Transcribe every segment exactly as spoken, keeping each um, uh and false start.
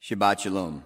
Shabbat Shalom.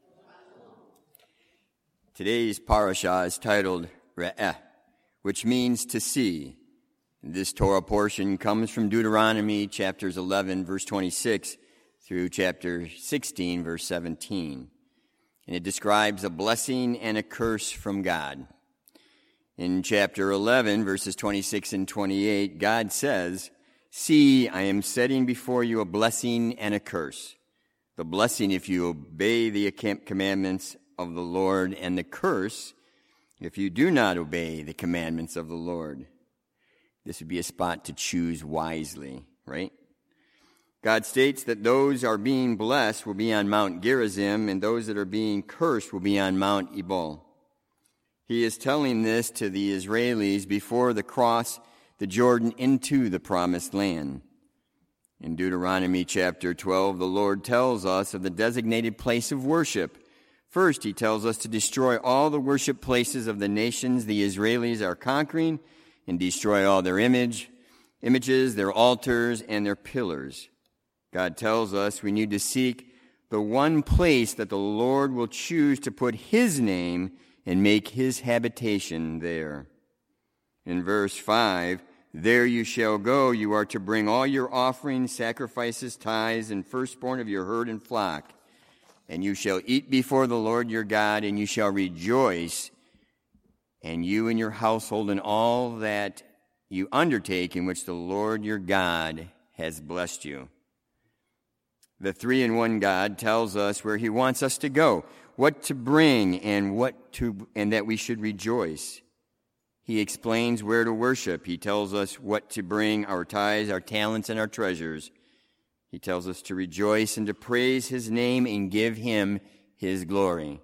Today's parashah is titled Re'eh, which means to see. This Torah portion comes from Deuteronomy chapters eleven, verse twenty-six, through chapter sixteen, verse seventeen. And it describes a blessing and a curse from God. In chapter eleven, verses twenty-six and twenty-eight, God says, "See, I am setting before you a blessing and a curse. The blessing if you obey the commandments of the Lord, and the curse if you do not obey the commandments of the Lord." This would be a spot to choose wisely, right? God states that those are being blessed will be on Mount Gerizim, and those that are being cursed will be on Mount Ebal. He is telling this to the Israelis before they cross the Jordan into the promised land. In Deuteronomy chapter twelve, the Lord tells us of the designated place of worship. First, he tells us to destroy all the worship places of the nations the Israelis are conquering and destroy all their image, images, their altars, and their pillars. God tells us we need to seek the one place that the Lord will choose to put his name and make his habitation there. In verse five, "There you shall go. You are to bring all your offerings, sacrifices, tithes, and firstborn of your herd and flock. And you shall eat before the Lord your God, and you shall rejoice, and you and your household, in all that you undertake in which the Lord your God has blessed you." The three-in-one God tells us where he wants us to go, what to bring, and what to, and that we should rejoice. He explains where to worship. He tells us what to bring, our tithes, our talents, and our treasures. He tells us to rejoice and to praise his name and give him his glory.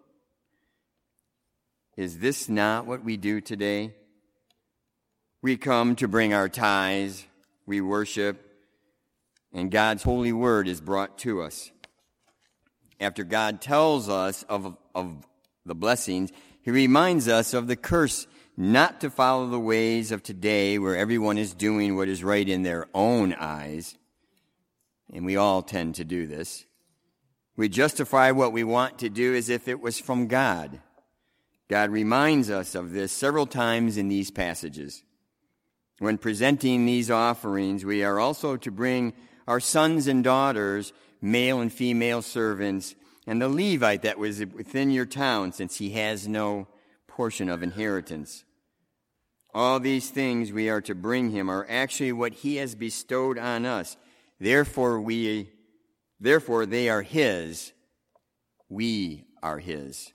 Is this not what we do today? We come to bring our tithes, we worship, and God's holy word is brought to us. After God tells us of, of the blessings, he reminds us of the curse, not to follow the ways of today where everyone is doing what is right in their own eyes. And we all tend to do this. We justify what we want to do as if it was from God. God reminds us of this several times in these passages. When presenting these offerings, we are also to bring our sons and daughters, male and female servants, and the Levite that was within your town, since he has no portion of inheritance. All these things we are to bring him are actually what he has bestowed on us. Therefore we, therefore they are his. We are his.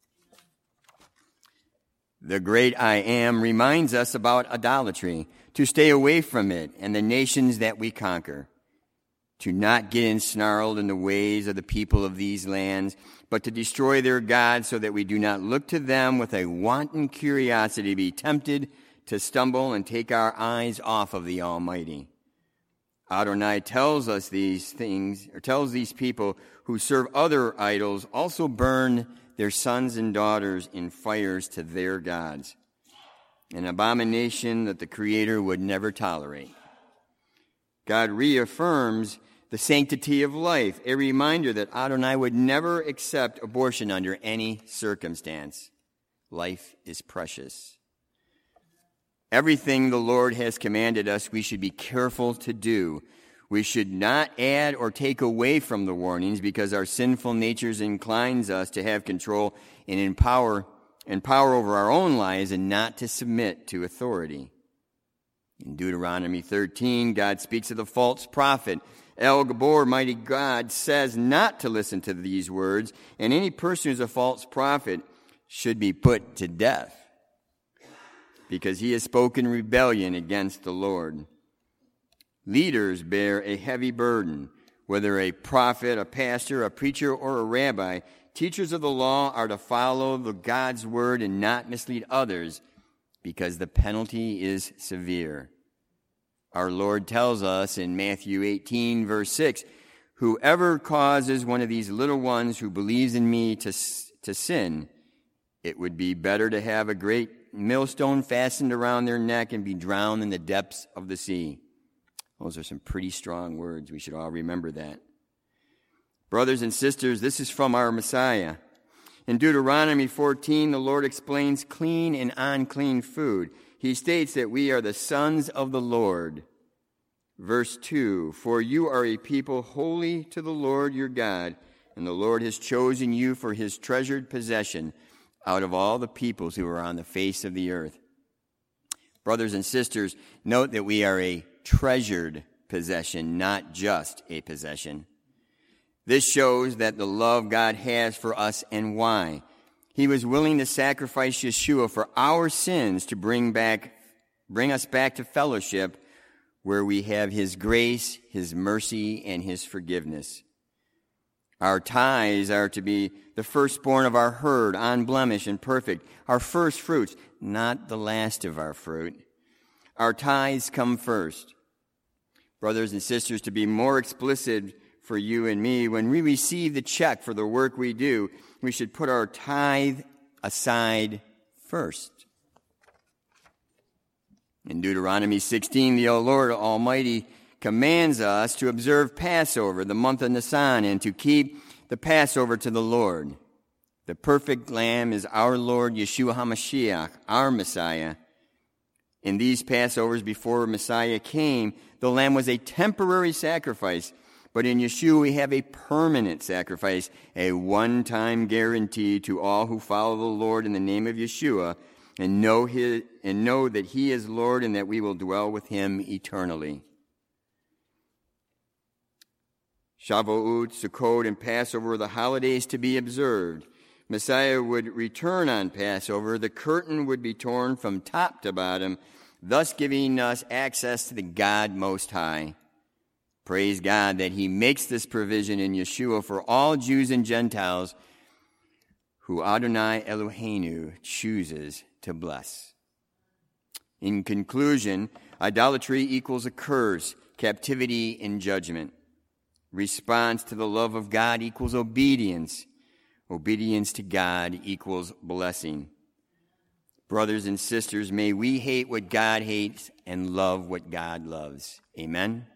The great I Am reminds us about idolatry, to stay away from it and the nations that we conquer, to not get ensnarled in the ways of the people of these lands, but to destroy their gods so that we do not look to them with a wanton curiosity, be tempted to stumble and take our eyes off of the Almighty. Adonai tells us these things, or tells these people who serve other idols, also burn their sons and daughters in fires to their gods, an abomination that the Creator would never tolerate. God reaffirms the sanctity of life, a reminder that Adonai would never accept abortion under any circumstance. Life is precious. Everything the Lord has commanded us, we should be careful to do. We should not add or take away from the warnings, because our sinful natures inclines us to have control and empower, and power over our own lives, and not to submit to authority. In Deuteronomy thirteen, God speaks of the false prophet. El Gabor, mighty God, says not to listen to these words, and any person who's a false prophet should be put to death, because he has spoken rebellion against the Lord. Leaders bear a heavy burden, whether a prophet, a pastor, a preacher, or a rabbi. Teachers of the law are to follow the God's word and not mislead others, because the penalty is severe. Our Lord tells us in Matthew eighteen, verse six, "Whoever causes one of these little ones who believes in me to, to sin, it would be better to have a great millstone fastened around their neck and be drowned in the depths of the sea." Those are some pretty strong words. We should all remember that. Brothers and sisters, this is from our Messiah. In Deuteronomy fourteen, the Lord explains clean and unclean food. He states that we are the sons of the Lord. Verse two, for you are a people holy to the Lord your God, and the Lord has chosen you for his treasured possession out of all the peoples who are on the face of the earth. Brothers and sisters, note that we are a treasured possession, not just a possession. This shows that the love God has for us and why. He was willing to sacrifice Yeshua for our sins to bring back, bring us back to fellowship where we have his grace, his mercy, and his forgiveness. Our tithes are to be the firstborn of our herd, unblemished and perfect, our first fruits, not the last of our fruit. Our tithes come first. Brothers and sisters, to be more explicit for you and me, when we receive the check for the work we do, we should put our tithe aside first. In Deuteronomy sixteen, the Lord Almighty commands us to observe Passover, the month of Nisan, and to keep the Passover to the Lord. The perfect Lamb is our Lord Yeshua HaMashiach, our Messiah. In these Passovers before Messiah came, the Lamb was a temporary sacrifice. But in Yeshua, we have a permanent sacrifice, a one-time guarantee to all who follow the Lord in the name of Yeshua and know his, and know that he is Lord and that we will dwell with him eternally. Shavuot, Sukkot, and Passover were the holidays to be observed. Messiah would return on Passover. The curtain would be torn from top to bottom, thus giving us access to the God Most High. Praise God that he makes this provision in Yeshua for all Jews and Gentiles who Adonai Eloheinu chooses to bless. In conclusion, idolatry equals a curse, captivity, and judgment. Response to the love of God equals obedience. Obedience to God equals blessing. Brothers and sisters, may we hate what God hates and love what God loves. Amen.